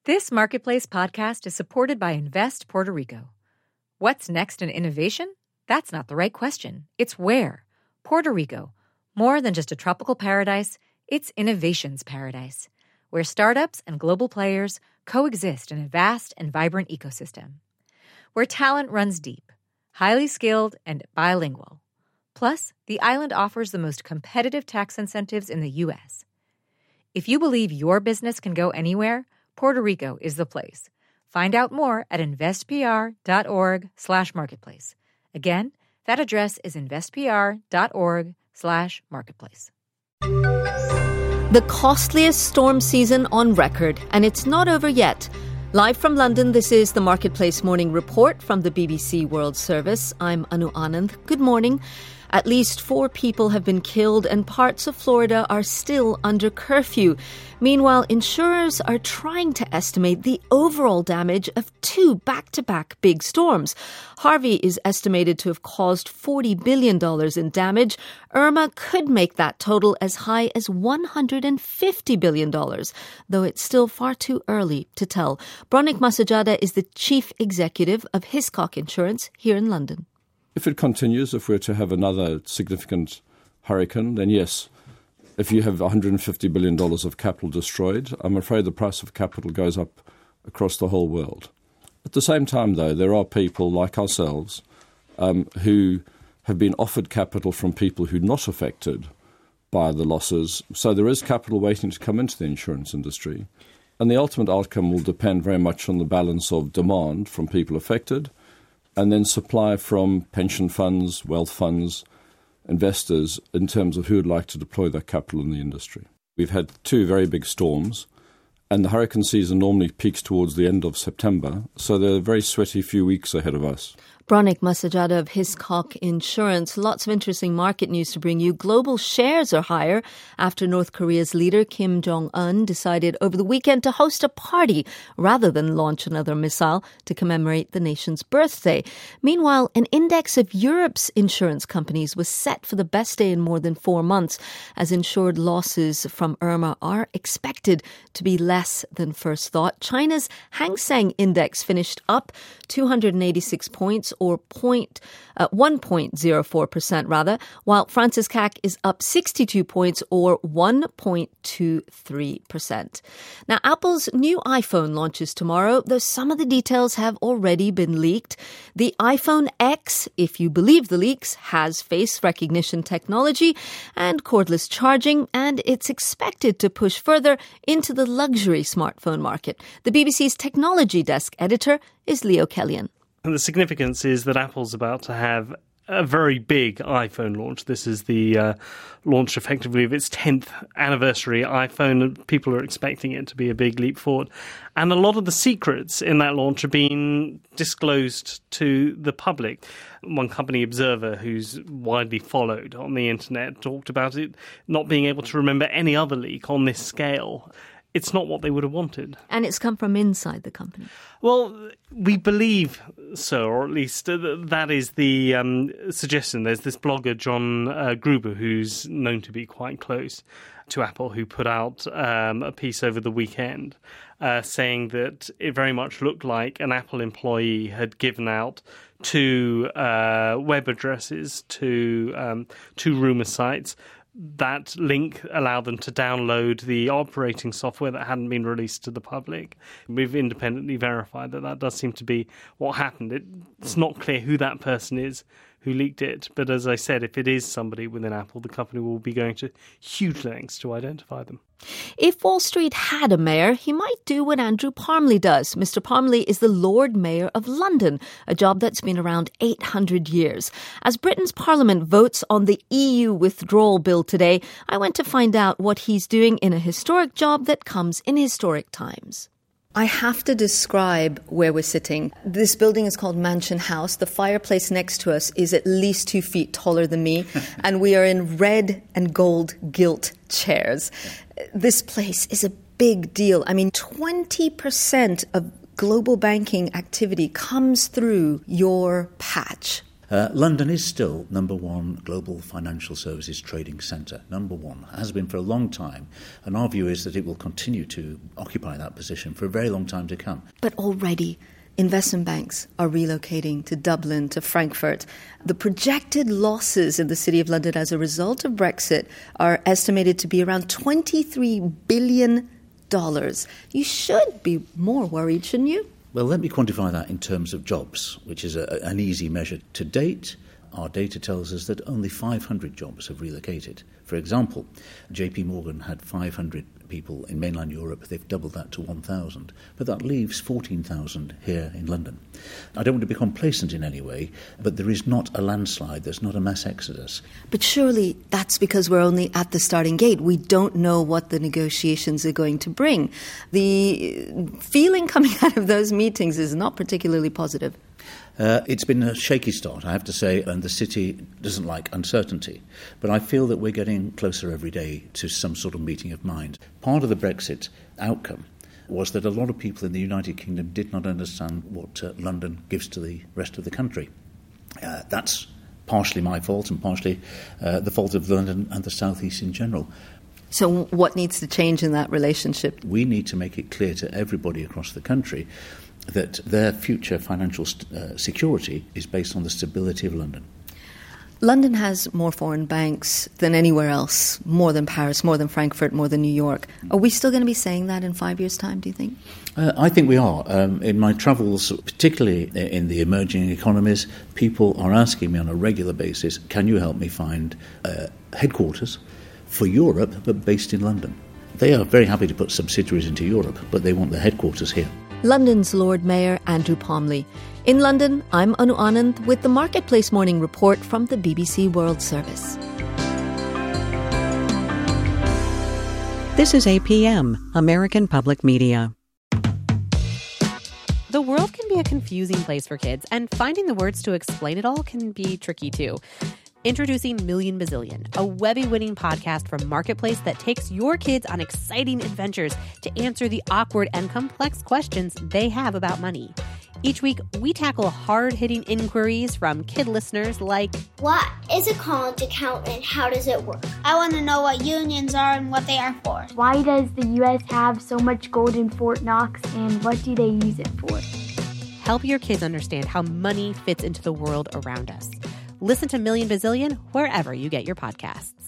This Marketplace podcast is supported by Invest Puerto Rico. What's next in innovation? That's not the right question. It's where. Puerto Rico. More than just a tropical paradise, it's innovation's paradise, where startups and global players coexist in a vast and vibrant ecosystem. Where talent runs deep, highly skilled, and bilingual. Plus, the island offers the most competitive tax incentives in the U.S. If you believe your business can go anywhere, Puerto Rico is the place. Find out more at investpr.org/marketplace. Again, that address is investpr.org/marketplace. The costliest storm season on record, and it's not over yet. Live from London, this is the Marketplace Morning Report from the BBC World Service. I'm Anu Anand. Good morning. At least 4 people have been killed and parts of Florida are still under curfew. Meanwhile, insurers are trying to estimate the overall damage of 2 back-to-back big storms. Harvey is estimated to have caused $40 billion in damage. Irma could make that total as high as $150 billion, though it's still far too early to tell. Bronek Masojada is the chief executive of Hiscox Insurance here in London. If it continues, if we're to have another significant hurricane, then yes. If you have $150 billion of capital destroyed, I'm afraid the price of capital goes up across the whole world. At the same time, though, there are people like ourselves who have been offered capital from people who are not affected by the losses. So there is capital waiting to come into the insurance industry. And the ultimate outcome will depend very much on the balance of demand from people affected and then supply from pension funds, wealth funds, investors in terms of who would like to deploy that capital in the industry. We've had 2 very big storms, and the hurricane season normally peaks towards the end of September, so there are a very sweaty few weeks ahead of us. Bronek Masojada of Hiscox Insurance. Lots of interesting market news to bring you. Global shares are higher after North Korea's leader Kim Jong-un decided over the weekend to host a party rather than launch another missile to commemorate the nation's birthday. Meanwhile, an index of Europe's insurance companies was set for the best day in more than 4 months, as insured losses from Irma are expected to be less than first thought. China's Hang Seng Index finished up 286 points, or 1.04% rather, while France's CAC is up 62 points, or 1.23%. Now, Apple's new iPhone launches tomorrow, though some of the details have already been leaked. The iPhone X, if you believe the leaks, has face recognition technology and cordless charging, and it's expected to push further into the luxury smartphone market. The BBC's technology desk editor is Leo Kellyan. And the significance is that Apple's about to have a very big iPhone launch. This is the launch effectively of its 10th anniversary iPhone. People are expecting it to be a big leap forward. And a lot of the secrets in that launch are being disclosed to the public. One company observer who's widely followed on the internet talked about it not being able to remember any other leak on this scale. It's not what they would have wanted. And it's come from inside the company. Well, we believe so, or at least that is the suggestion. There's this blogger, John Gruber, who's known to be quite close to Apple, who put out a piece over the weekend saying that it very much looked like an Apple employee had given out 2 web addresses to 2 rumour sites. That link allowed them to download the operating software that hadn't been released to the public. We've independently verified that does seem to be what happened. It's not clear who that person is who leaked it, but as I said, if it is somebody within Apple, the company will be going to huge lengths to identify them. If Wall Street had a mayor, he might do what Andrew Parmley does. Mr. Parmley is the Lord Mayor of London, a job that's been around 800 years. As Britain's Parliament votes on the EU withdrawal bill today, I went to find out what he's doing in a historic job that comes in historic times. I have to describe where we're sitting. This building is called Mansion House. The fireplace next to us is at least 2 feet taller than me, and we are in red and gold gilt chairs. This place is a big deal. I mean, 20% of global banking activity comes through your patch. London is still number one global financial services trading centre, number one, has been for a long time, and our view is that it will continue to occupy that position for a very long time to come. But already, investment banks are relocating to Dublin, to Frankfurt. The projected losses in the City of London as a result of Brexit are estimated to be around $23 billion. You should be more worried, shouldn't you? Well, let me quantify that in terms of jobs, which is an easy measure. To date, our data tells us that only 500 jobs have relocated. For example, JP Morgan had 500 people in mainland Europe. They've doubled that to 1,000. But that leaves 14,000 here in London. I don't want to be complacent in any way, but there is not a landslide. There's not a mass exodus. But surely that's because we're only at the starting gate. We don't know what the negotiations are going to bring. The feeling coming out of those meetings is not particularly positive. It's been a shaky start, I have to say, and the city doesn't like uncertainty. But I feel that we're getting closer every day to some sort of meeting of minds. Part of the Brexit outcome was that a lot of people in the United Kingdom did not understand what London gives to the rest of the country. That's partially my fault and partially the fault of London and the South East in general. So what needs to change in that relationship? We need to make it clear to everybody across the country that their future financial security is based on the stability of London. London has more foreign banks than anywhere else, more than Paris, more than Frankfurt, more than New York. Are we still going to be saying that in 5 years' time, do you think? I think we are. In my travels, particularly in the emerging economies, people are asking me on a regular basis, can you help me find headquarters for Europe but based in London? They are very happy to put subsidiaries into Europe, but they want the headquarters here. London's Lord Mayor Andrew Pomley. In London, I'm Anu Anand with the Marketplace Morning Report from the BBC World Service. This is APM, American Public Media. The world can be a confusing place for kids, and finding the words to explain it all can be tricky too. Introducing Million Bazillion, a Webby-winning podcast from Marketplace that takes your kids on exciting adventures to answer the awkward and complex questions they have about money. Each week, we tackle hard-hitting inquiries from kid listeners like, what is a college account and how does it work? I want to know what unions are and what they are for. Why does the U.S. have so much gold in Fort Knox and what do they use it for? Help your kids understand how money fits into the world around us. Listen to Million Bazillion wherever you get your podcasts.